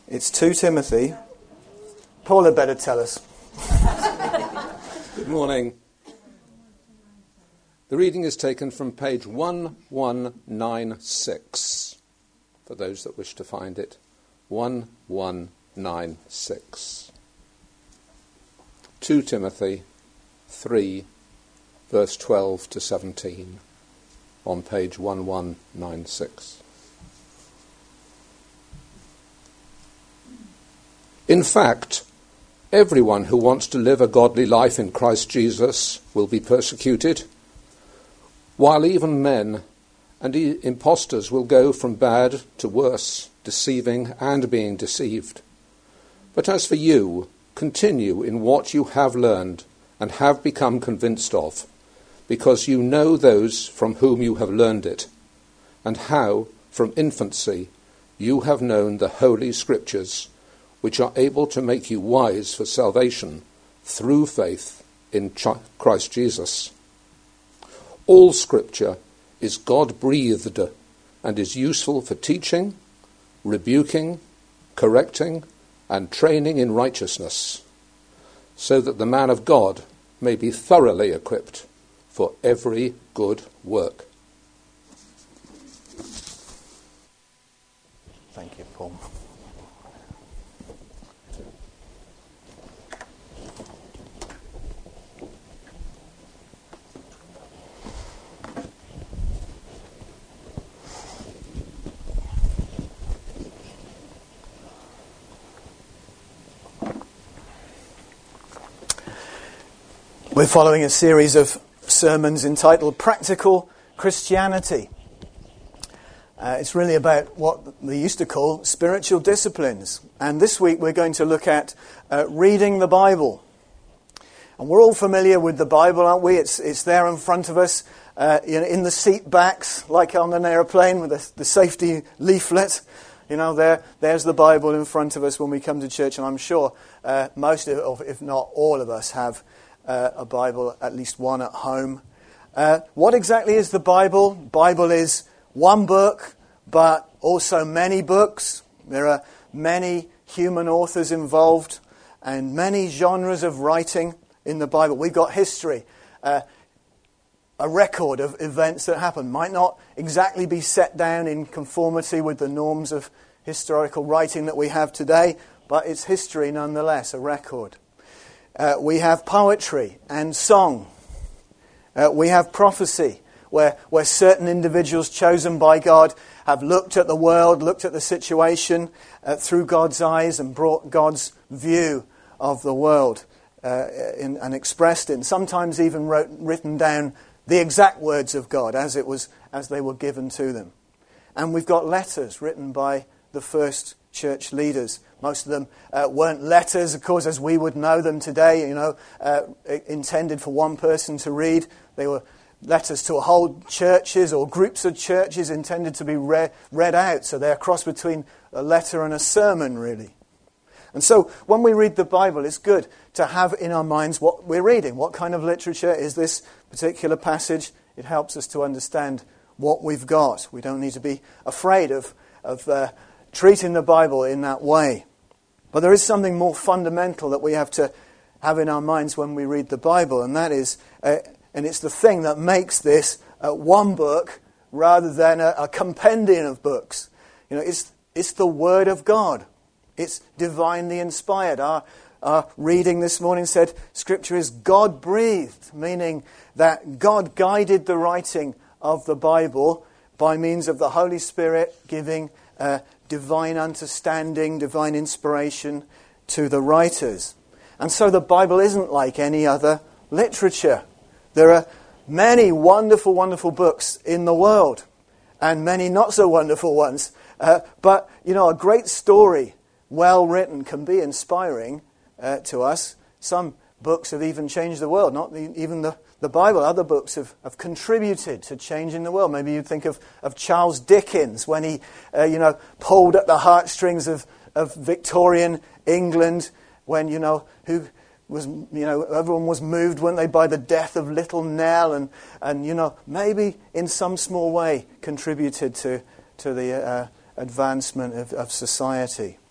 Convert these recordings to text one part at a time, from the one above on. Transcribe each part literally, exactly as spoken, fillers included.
It's Second Timothy. Paul had better tell us. Good morning. The reading is taken from page one one nine six, for those that wish to find it. one one nine six. Second Timothy three, verse twelve to seventeen, on page one one nine six. In fact, everyone who wants to live a godly life in Christ Jesus will be persecuted, while even men and impostors will go from bad to worse, deceiving and being deceived. But as for you, continue in what you have learned and have become convinced of, because you know those from whom you have learned it, and how, from infancy, you have known the Holy Scriptures, which are able to make you wise for salvation through faith in Christ Jesus. All Scripture is God-breathed and is useful for teaching, rebuking, correcting, and training in righteousness, so that the man of God may be thoroughly equipped for every good work. Thank you, Paul. We're following a series of sermons entitled Practical Christianity. Uh, it's really about what we used to call spiritual disciplines. And this week we're going to look at uh, reading the Bible. And we're all familiar with the Bible, aren't we? It's it's there in front of us, uh, in, in the seat backs, like on an aeroplane with the, the safety leaflet. You know, there there's the Bible in front of us when we come to church. And I'm sure uh, most of, if not all of us, have Uh, a Bible, at least one at home. Uh, what exactly is the Bible? Bible is one book, but also many books. There are many human authors involved and many genres of writing in the Bible. We've got history, uh, a record of events that happen. Might not exactly be set down in conformity with the norms of historical writing that we have today, but it's history nonetheless, a record. Uh, we have poetry and song. Uh, we have prophecy, where, where certain individuals chosen by God have looked at the world, looked at the situation uh, through God's eyes and brought God's view of the world uh, in, and expressed it, and sometimes even wrote, written down the exact words of God as it was as they were given to them. And we've got letters written by the first church leaders. Most of them uh, weren't letters, of course, as we would know them today, you know, uh, intended for one person to read. They were letters to whole churches or groups of churches intended to be read, read out. So they're a cross between a letter and a sermon, really. And so when we read the Bible, it's good to have in our minds what we're reading. What kind of literature is this particular passage? It helps us to understand what we've got. We don't need to be afraid of, of uh, treating the Bible in that way. But there is something more fundamental that we have to have in our minds when we read the Bible, and that is, uh, and it's the thing that makes this uh, one book rather than a, a compendium of books. You know, it's it's the Word of God. It's divinely inspired. Our, our reading this morning said Scripture is God-breathed, meaning that God guided the writing of the Bible by means of the Holy Spirit giving uh, divine understanding, divine inspiration to the writers. And so the Bible isn't like any other literature. There are many wonderful, wonderful books in the world, and many not so wonderful ones. Uh, but, you know, a great story, well written, can be inspiring uh, to us. Some books have even changed the world, not the, even the, the Bible. Other books have, have contributed to changing the world. Maybe you think of, of Charles Dickens when he, uh, you know, pulled at the heartstrings of, of Victorian England, when, you know, who was, you know, everyone was moved, weren't they, by the death of little Nell, and, and you know, maybe in some small way contributed to, to the uh, advancement of, of society.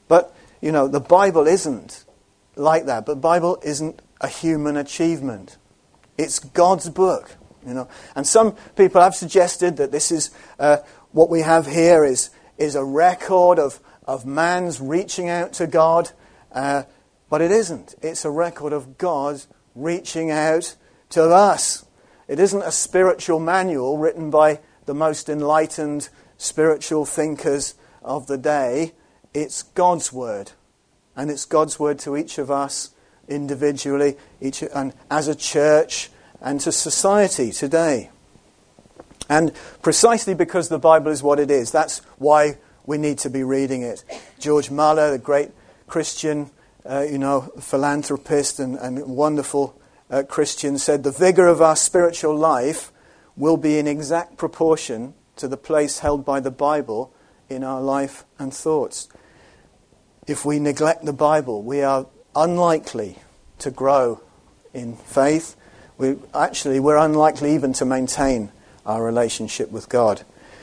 But, you know, the Bible isn't like that. But the Bible isn't a human achievement. It's God's book, you know. And some people have suggested that this is, uh, what we have here is, is a record of, of man's reaching out to God. Uh, but it isn't. It's a record of God reaching out to us. It isn't a spiritual manual written by the most enlightened spiritual thinkers of the day. It's God's word. And it's God's word to each of us individually, each and as a church, and to society today. And precisely because the Bible is what it is, that's why we need to be reading it. George Muller, the great Christian, uh, you know, philanthropist and, and wonderful uh, Christian, said, "The vigor of our spiritual life will be in exact proportion to the place held by the Bible in our life and thoughts." If we neglect the Bible, we are unlikely to grow in faith. We actually, we're unlikely even to maintain our relationship with God.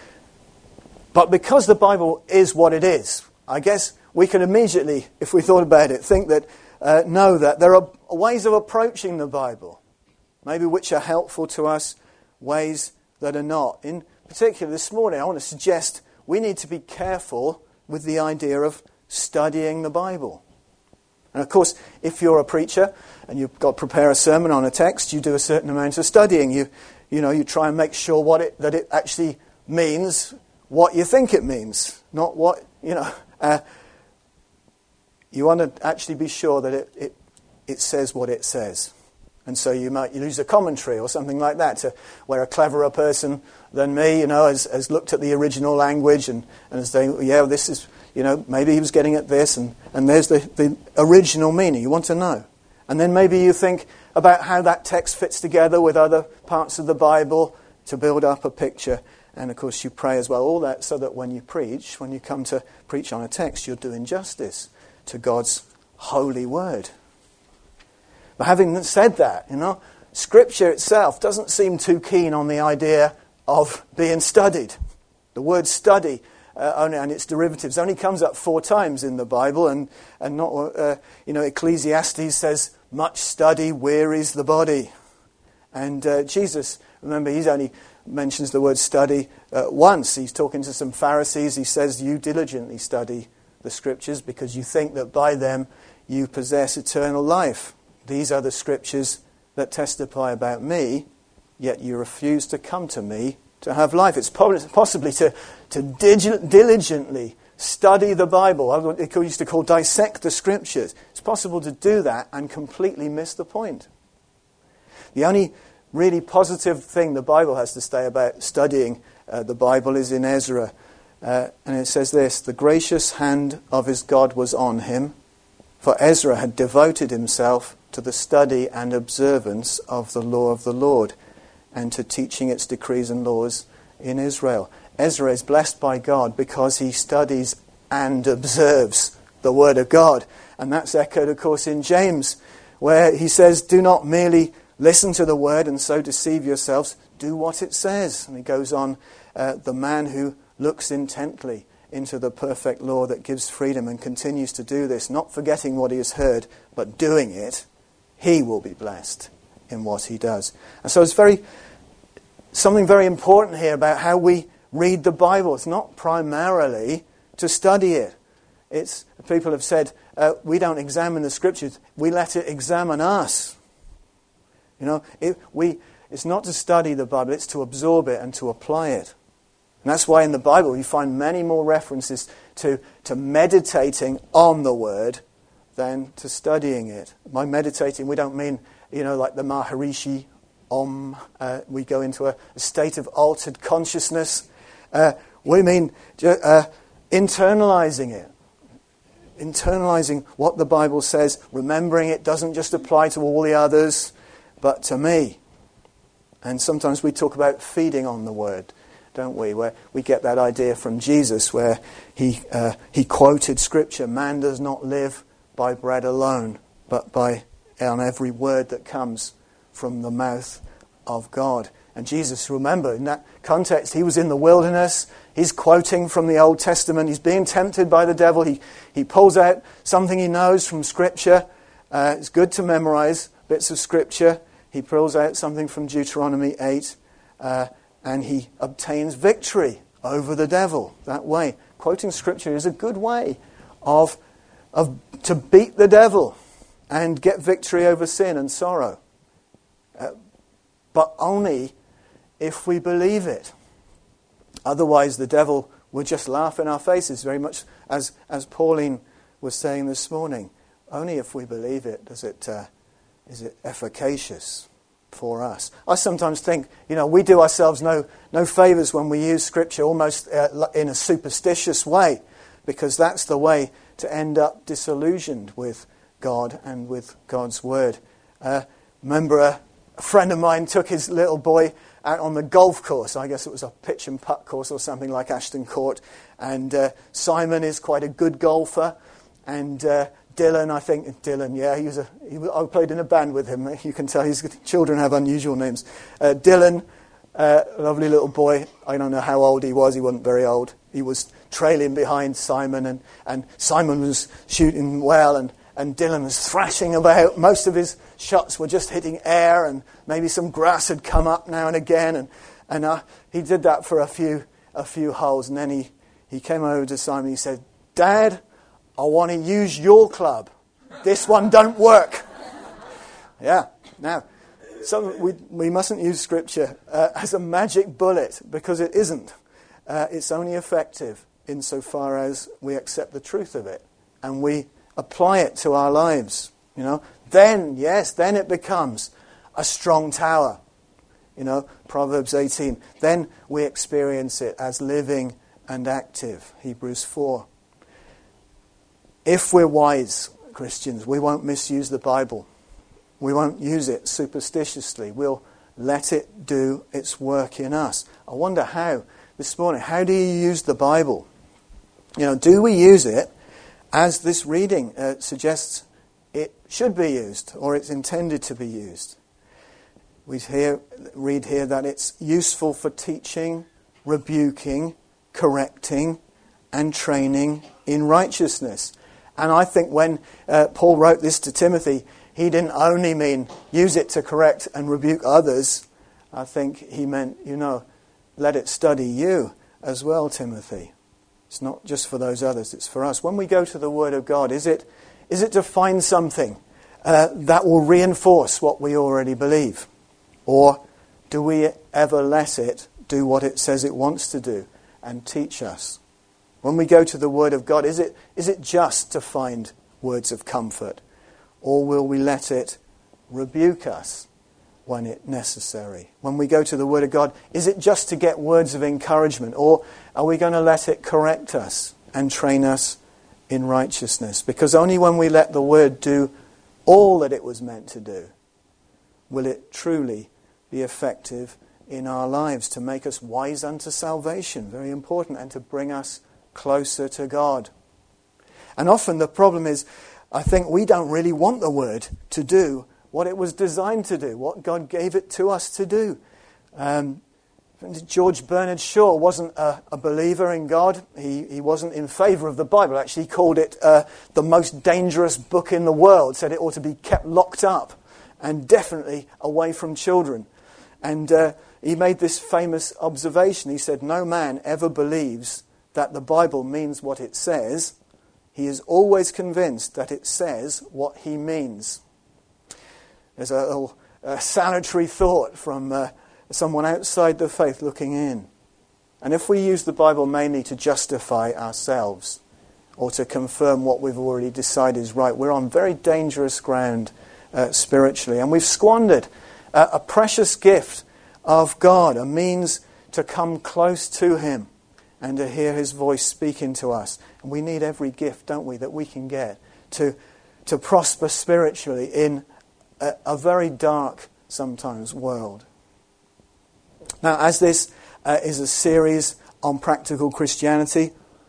But because the Bible is what it is, I guess we can immediately, if we thought about it, think that, uh, know that there are ways of approaching the Bible, maybe which are helpful to us, ways that are not. In particular, this morning, I want to suggest we need to be careful with the idea of studying the Bible. And of course, if you're a preacher and you've got to prepare a sermon on a text, you do a certain amount of studying. You, you know, you try and make sure what it, that it actually means what you think it means, not what, you know. Uh, you want to actually be sure that it, it, it says what it says. And so you might use a commentary or something like that, to, where a cleverer person than me, you know, has, has looked at the original language and, and is saying, yeah, this is, you know, maybe he was getting at this, and, and there's the, the original meaning. You want to know. And then maybe you think about how that text fits together with other parts of the Bible to build up a picture. And of course you pray as well, all that so that when you preach, when you come to preach on a text, you're doing justice to God's holy word. But having said that, you know, Scripture itself doesn't seem too keen on the idea of being studied. The word study uh, only, and its derivatives only comes up four times in the Bible, and and not uh, you know, Ecclesiastes says much study wearies the body, and uh, Jesus, remember, he's only mentions the word study uh, once. He's talking to some Pharisees. He says, "You diligently study the Scriptures because you think that by them you possess eternal life. These are the Scriptures that testify about me, yet you refuse to come to me to have life." It's possibly to, to dig- diligently study the Bible. What they used to call dissect the Scriptures. It's possible to do that and completely miss the point. The only really positive thing the Bible has to say about studying uh, the Bible is in Ezra. Uh, and it says this: "The gracious hand of his God was on him, for Ezra had devoted himself to the study and observance of the law of the Lord, and to teaching its decrees and laws in Israel." Ezra is blessed by God because he studies and observes the Word of God. And that's echoed, of course, in James, where he says, "Do not merely listen to the Word and so deceive yourselves, do what it says." And he goes on, uh, "The man who looks intently into the perfect law that gives freedom and continues to do this, not forgetting what he has heard, but doing it, he will be blessed in what he does." And so it's very something very important here about how we read the Bible. It's not primarily to study it. It's, people have said, uh, we don't examine the Scriptures, we let it examine us. You know, it, we, it's not to study the Bible, it's to absorb it and to apply it. And that's why in the Bible you find many more references to, to meditating on the Word than to studying it. By meditating, we don't mean, you know, like the Maharishi Om. Uh, we go into a, a state of altered consciousness. Uh, we mean uh, internalizing it. Internalizing what the Bible says, remembering it doesn't just apply to all the others, but to me. And sometimes we talk about feeding on the Word, don't we? Where we get that idea from Jesus, where he uh, he quoted Scripture: "Man does not live by bread alone, but by on every word that comes from the mouth of God." And Jesus, remember, in that context, he was in the wilderness. he's quoting from the Old Testament. He's being tempted by the devil. He, he pulls out something he knows from Scripture. Uh, it's good to memorize bits of Scripture. He pulls out something from Deuteronomy eight, uh, and he obtains victory over the devil that way. Quoting Scripture is a good way of, of to beat the devil and get victory over sin and sorrow. Uh, but only if we believe it. Otherwise, the devil will just laugh in our faces, very much as, as Pauline was saying this morning. Only if we believe it does it uh, is it efficacious for us. I sometimes think, you know, we do ourselves no no favours when we use Scripture almost uh, in a superstitious way, because that's the way to end up disillusioned with God and with God's Word. Uh, remember, a, a friend of mine took his little boy out on the golf course. I guess it was a pitch and putt course or something like Ashton Court. And uh, Simon is quite a good golfer. And uh, Dylan, I think, Dylan, yeah, he was a, he, I played in a band with him. You can tell his children have unusual names. Uh, Dylan, uh, lovely little boy. I don't know how old he was. He wasn't very old. He was trailing behind Simon, and, and Simon was shooting well, and, and Dylan was thrashing about. Most of his shots were just hitting air, and maybe some grass had come up now and again. And, and uh, he did that for a few a few holes, and then he, he came over to Simon and he said, "Dad, I want to use your club. This one don't work." Yeah. Now, so we we mustn't use Scripture uh, as a magic bullet, because it isn't. Uh, it's only effective insofar as we accept the truth of it and we apply it to our lives. You know, then yes, then it becomes a strong tower. You know, Proverbs eighteen. Then we experience it as living and active. Hebrews four. If we're wise Christians, we won't misuse the Bible. We won't use it superstitiously. We'll let it do its work in us. I wonder how, this morning, how do you use the Bible? You know, do we use it as this reading uh, suggests it should be used, or it's intended to be used? We hear, read here that it's useful for teaching, rebuking, correcting, and training in righteousness. And I think when uh, Paul wrote this to Timothy, he didn't only mean use it to correct and rebuke others. I think he meant, you know, let it study you as well, Timothy. It's not just for those others, it's for us. When we go to the Word of God, is it is it to find something uh, that will reinforce what we already believe? Or do we ever let it do what it says it wants to do and teach us? When we go to the Word of God, is it is it just to find words of comfort? Or will we let it rebuke us when it's necessary? When we go to the Word of God, is it just to get words of encouragement? Or are we going to let it correct us and train us in righteousness? Because only when we let the Word do all that it was meant to do will it truly be effective in our lives to make us wise unto salvation. Very important. And to bring us closer to God. And often the problem is, I think we don't really want the Word to do what it was designed to do, what God gave it to us to do. Um, George Bernard Shaw wasn't a, a believer in God. He, he wasn't in favour of the Bible. Actually, he called it uh, the most dangerous book in the world, said it ought to be kept locked up and definitely away from children. And uh, he made this famous observation. He said, "No man ever believes that the Bible means what it says. He is always convinced that it says what he means." There's a little uh, salutary thought from uh, someone outside the faith looking in. And if we use the Bible mainly to justify ourselves or to confirm what we've already decided is right, we're on very dangerous ground uh, spiritually. And we've squandered uh, a precious gift of God, a means to come close to Him and to hear His voice speaking to us. And we need every gift, don't we, that we can get to, to prosper spiritually in a, a very dark, sometimes, world. Now, as this uh, is a series on practical Christianity,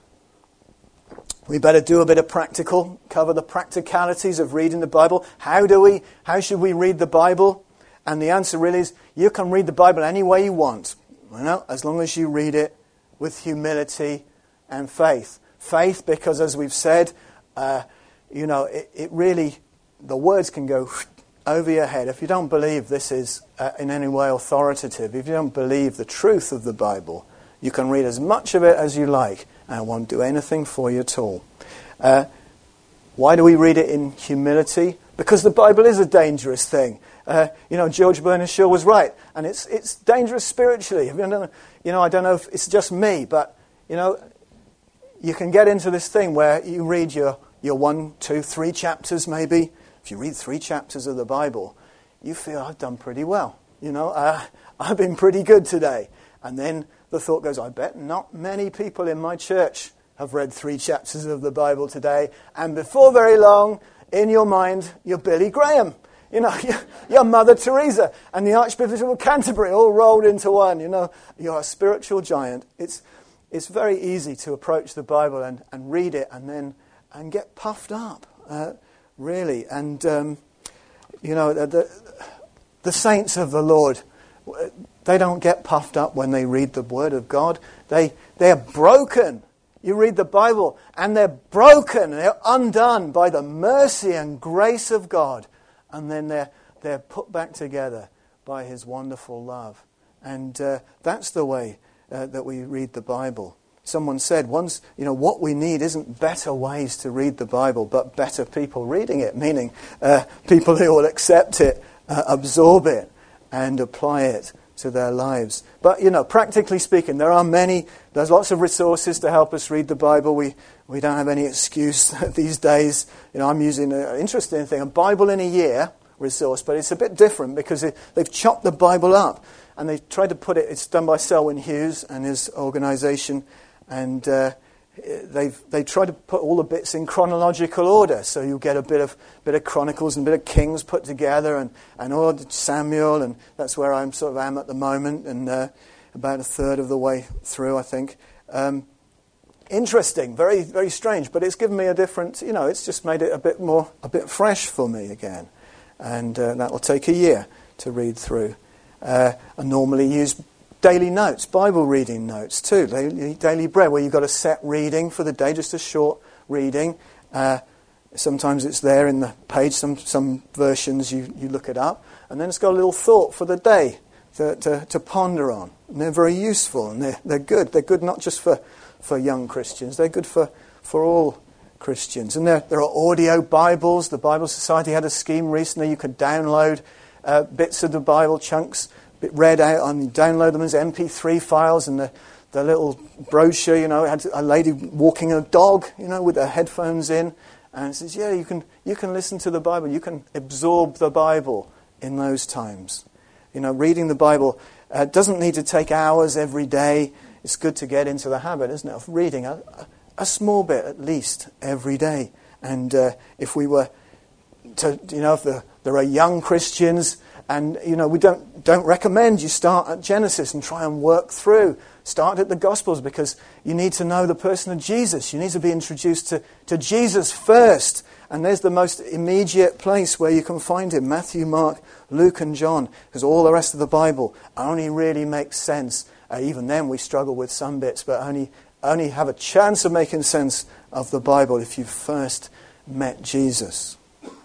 we better do a bit of practical, cover the practicalities of reading the Bible. How do we, how should we read the Bible? And the answer really is, you can read the Bible any way you want, you know, as long as you read it with humility and faith. Faith because, as we've said, uh, you know, it, it really, the words can go over your head. If you don't believe this is uh, in any way authoritative, if you don't believe the truth of the Bible, you can read as much of it as you like, and it won't do anything for you at all. Uh, why do we read it in humility? Because the Bible is a dangerous thing. Uh, you know, George Bernard Shaw was right, and it's it's dangerous spiritually. You know, you know, I don't know if it's just me, but you know, you can get into this thing where you read your your one, two, three chapters maybe. If you read three chapters of the Bible, you feel, I've done pretty well. You know, uh, I've been pretty good today. And then the thought goes, I bet not many people in my church have read three chapters of the Bible today. And before very long, in your mind, you're Billy Graham. You know, you're, you're Mother Teresa and the Archbishop of Canterbury all rolled into one. You know, you're a spiritual giant. It's it's very easy to approach the Bible and, and read it and then and get puffed up. Uh, Really, and um, you know the the saints of the Lord, they don't get puffed up when they read the Word of God. They they are broken. You read the Bible, and they're broken. They're undone by the mercy and grace of God, and then they're they're put back together by His wonderful love. And uh, that's the way uh, that we read the Bible. Someone said once, you know, what we need isn't better ways to read the Bible, but better people reading it, meaning uh, people who will accept it, uh, absorb it, and apply it to their lives. But, you know, practically speaking, there are many, there's lots of resources to help us read the Bible. We we don't have any excuse these days. You know, I'm using an interesting thing, a Bible in a Year resource, but it's a bit different because it, they've chopped the Bible up, and they've tried to put it, it's done by Selwyn Hughes and his organisation, and uh, they've they try to put all the bits in chronological order, so you get a bit of bit of Chronicles and a bit of Kings put together, and and all Samuel, and that's where I'm sort of am at the moment, and uh, about a third of the way through, I think. Um, interesting, very very strange, but it's given me a different, you know, it's just made it a bit more a bit fresh for me again, and uh, that will take a year to read through. Uh, I normally use daily notes, Bible reading notes too, daily, daily bread, where you've got a set reading for the day, just a short reading. Uh, sometimes it's there in the page, some some versions you, you look it up, and then it's got a little thought for the day to, to, to ponder on. And they're very useful, and they're, they're good. They're good not just for, for young Christians, they're good for, for all Christians. And there, there are audio Bibles. The Bible Society had a scheme recently. You could download uh, bits of the Bible, chunks, read out, and you download them as M P three files, and the, the little brochure, you know, it had a lady walking a dog, you know, with her headphones in, and it says, yeah, you can you can listen to the Bible, you can absorb the Bible in those times. You know, reading the Bible uh, doesn't need to take hours every day. It's good to get into the habit, isn't it, of reading a, a small bit at least every day. And uh, if we were to, you know, if the, there are young Christians, and, you know, we don't don't recommend you start at Genesis and try and work through. Start at the Gospels, because you need to know the person of Jesus. You need to be introduced to, to Jesus first. And there's the most immediate place where you can find him. Matthew, Mark, Luke and John. Because all the rest of the Bible only really makes sense. Uh, even then we struggle with some bits, but only, only have a chance of making sense of the Bible if you've first met Jesus.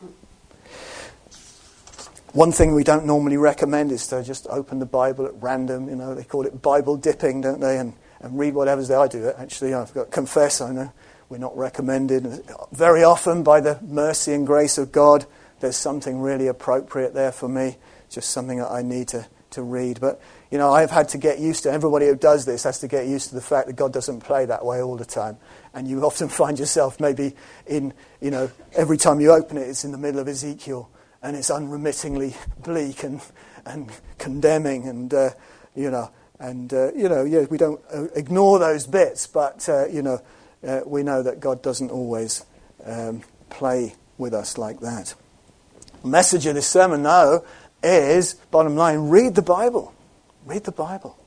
One thing we don't normally recommend is to just open the Bible at random. You know, they call it Bible dipping, don't they? And, and read whatever's there. I do it, actually. I've got to confess, I know we're not recommended. Very often, by the mercy and grace of God, there's something really appropriate there for me. Just something that I need to, to read. But, you know, I've had to get used to, everybody who does this has to get used to the fact that God doesn't play that way all the time. And you often find yourself maybe in, you know, every time you open it, it's in the middle of Ezekiel. And it's unremittingly bleak and and condemning, and uh, you know, and uh, you know, yeah, we don't uh, ignore those bits, but uh, you know, uh, we know that God doesn't always um, play with us like that. The message of this sermon, though, is bottom line: read the Bible, read the Bible,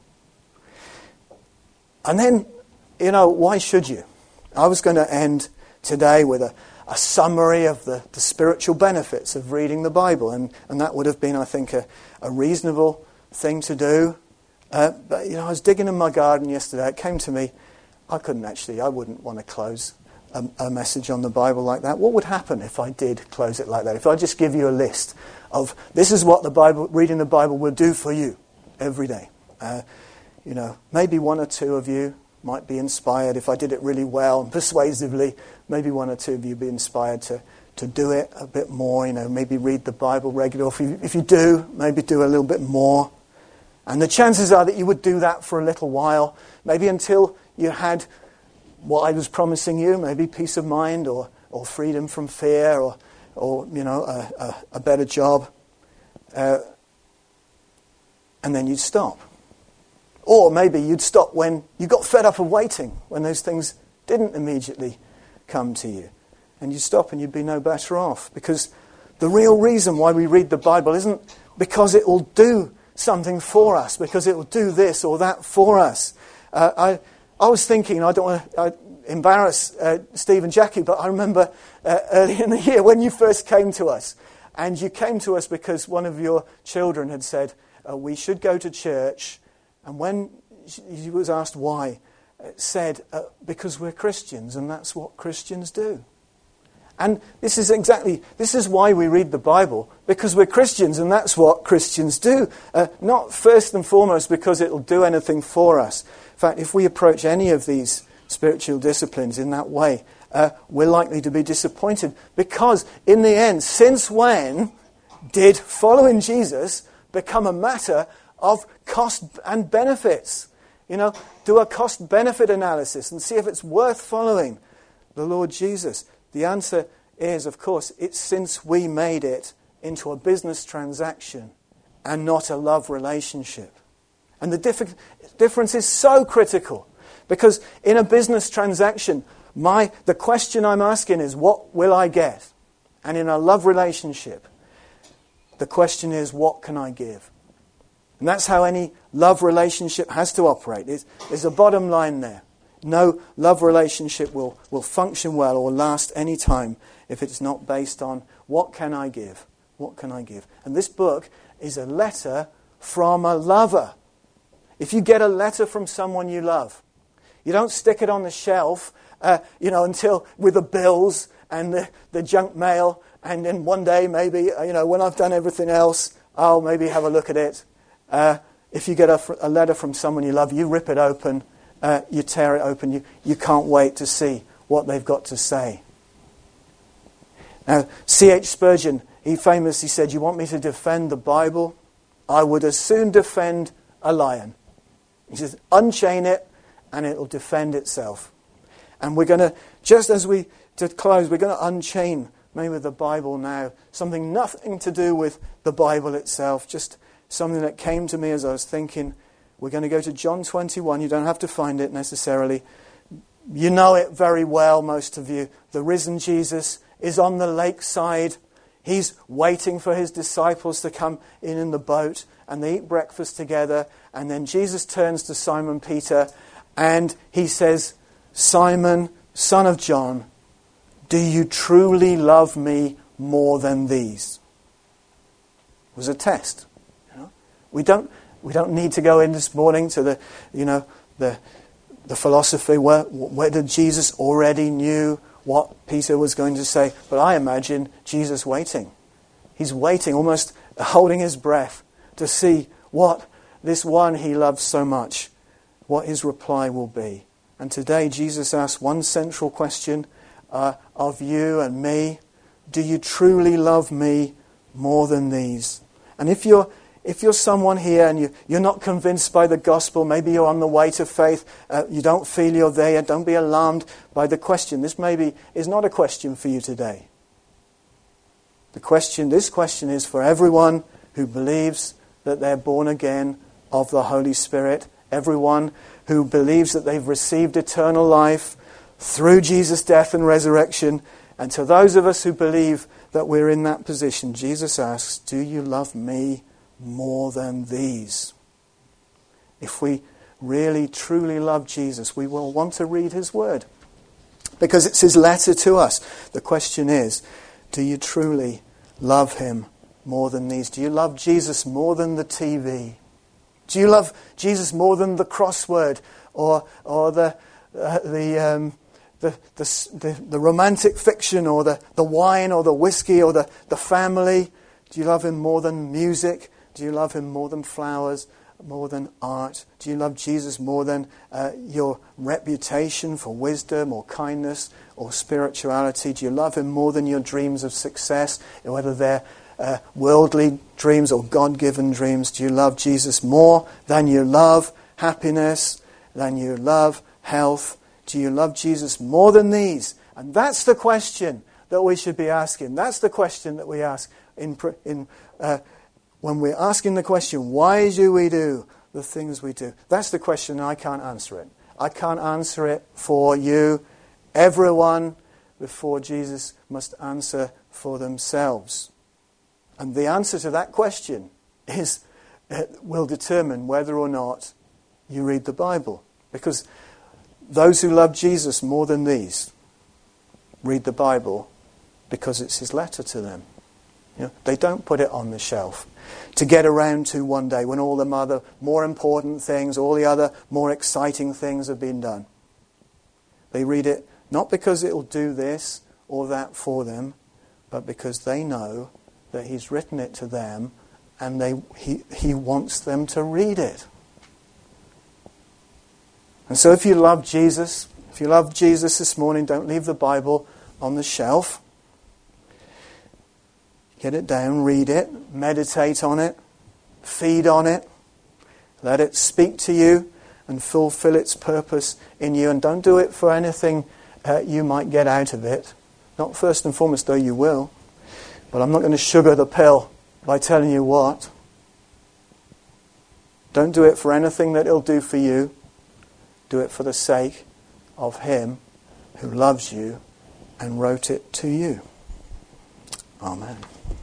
and then, you know, why should you? I was going to end today with a. a summary of the, the spiritual benefits of reading the Bible. And, and that would have been, I think, a, a reasonable thing to do. Uh, but, you know, I was digging in my garden yesterday. It came to me, I couldn't actually, I wouldn't want to close a, a message on the Bible like that. What would happen if I did close it like that? If I just give you a list of, this is what the Bible, reading the Bible will do for you every day. Uh, you know, maybe one or two of you might be inspired. If I did it really well and persuasively, maybe one or two of you be inspired to, to do it a bit more. You know, maybe read the Bible regularly. If you, if you do, maybe do a little bit more. And the chances are that you would do that for a little while, maybe until you had what I was promising you, maybe peace of mind or, or freedom from fear or, or you know, a, a, a better job. Uh, and then you'd stop. Or maybe you'd stop when you got fed up of waiting, when those things didn't immediately come to you. And you'd stop and you'd be no better off. Because the real reason why we read the Bible isn't because it will do something for us, because it will do this or that for us. Uh, I I was thinking, I don't want to uh, embarrass uh, Steve and Jackie, but I remember uh, early in the year when you first came to us. And you came to us because one of your children had said, uh, we should go to church. And when he was asked why, it said, uh, because we're Christians and that's what Christians do. And this is exactly, this is why we read the Bible, because we're Christians and that's what Christians do. Uh, not first and foremost because it'll do anything for us. In fact, if we approach any of these spiritual disciplines in that way, uh, we're likely to be disappointed. Because in the end, since when did following Jesus become a matter of cost and benefits? You know, do a cost-benefit analysis and see if it's worth following the Lord Jesus. The answer is, of course, it's since we made it into a business transaction and not a love relationship. And the diff- difference is so critical, because in a business transaction, my the question I'm asking is, what will I get? And in a love relationship, the question is, what can I give? And that's how any love relationship has to operate. There's, there's a bottom line there. No love relationship will, will function well or last any time if it's not based on what can I give? What can I give? And this book is a letter from a lover. If you get a letter from someone you love, you don't stick it on the shelf, uh, you know, until with the bills and the, the junk mail, and then one day maybe, uh, you know, when I've done everything else, I'll maybe have a look at it. Uh, if you get a, a letter from someone you love, you rip it open. Uh, you tear it open, you, you can't wait to see what they've got to say. Now, C H Spurgeon, he famously said, you want me to defend the Bible? I would as soon defend a lion. He says, unchain it and it'll defend itself. And we're going to, just as we, to close, we're going to unchain maybe the Bible now. Something nothing to do with the Bible itself, just something that came to me as I was thinking. We're going to go to John twenty-one. You don't have to find it necessarily. You know it very well, most of you. The risen Jesus is on the lakeside. He's waiting for his disciples to come in in the boat, and they eat breakfast together. And then Jesus turns to Simon Peter and he says, Simon, son of John, do you truly love me more than these? It was a test. You know? We don't... We don't need to go in this morning to the, you know, the the philosophy where, whether Jesus already knew what Peter was going to say. But I imagine Jesus waiting. He's waiting, almost holding his breath to see what this one he loves so much, what his reply will be. And today Jesus asks one central question uh, of you and me. Do you truly love me more than these? And if you're If you're someone here and you, you're not convinced by the gospel, maybe you're on the way to faith, uh, you don't feel you're there, don't be alarmed by the question. This maybe is not a question for you today. The question, this question is for everyone who believes that they're born again of the Holy Spirit, everyone who believes that they've received eternal life through Jesus' death and resurrection. And to those of us who believe that we're in that position, Jesus asks, do you love me more than these? If we really, truly love Jesus, we will want to read his word, because it's his letter to us. The question is, do you truly love him more than these? Do you love Jesus more than the T V? Do you love Jesus more than the crossword or or the uh, the, um, the, the the the romantic fiction or the, the wine or the whiskey or the, the family? Do you love him more than music? Do you love him more than flowers, more than art? Do you love Jesus more than uh, your reputation for wisdom or kindness or spirituality? Do you love him more than your dreams of success, whether they're uh, worldly dreams or God-given dreams? Do you love Jesus more than you love happiness, than you love health? Do you love Jesus more than these? And that's the question that we should be asking. That's the question that we ask in in. Uh, When we're asking the question, why do we do the things we do? That's the question, and I can't answer it. I can't answer it for you. Everyone before Jesus must answer for themselves. And the answer to that question is uh, will determine whether or not you read the Bible. Because those who love Jesus more than these read the Bible because it's his letter to them. You know, they don't put it on the shelf to get around to one day when all the other more important things, all the other more exciting things have been done. They read it not because it'll do this or that for them, but because they know that he's written it to them and they he, he wants them to read it. And so if you love Jesus, if you love Jesus this morning, don't leave the Bible on the shelf. Get it down, read it, meditate on it, feed on it. Let it speak to you and fulfill its purpose in you. And don't do it for anything uh, you might get out of it. Not first and foremost, though you will. But I'm not going to sugar the pill by telling you what. Don't do it for anything that it'll do for you. Do it for the sake of him who loves you and wrote it to you. Amen.